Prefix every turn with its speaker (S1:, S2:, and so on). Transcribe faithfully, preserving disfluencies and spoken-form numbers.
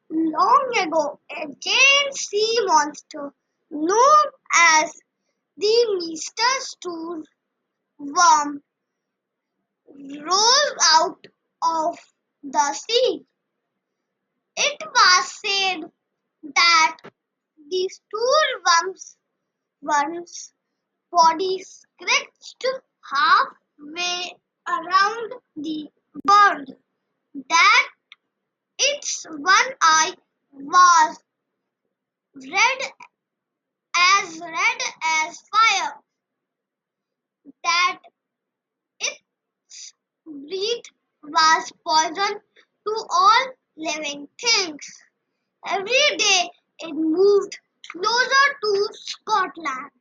S1: Long ago, a giant sea monster known as the Mister Stool worm rose out of the sea. It was said that the stool worm's, worm's body stretched halfway around the world, that its one eye was red as red as fire, that its breath was poison to all living things. Every day it moved closer to Scotland.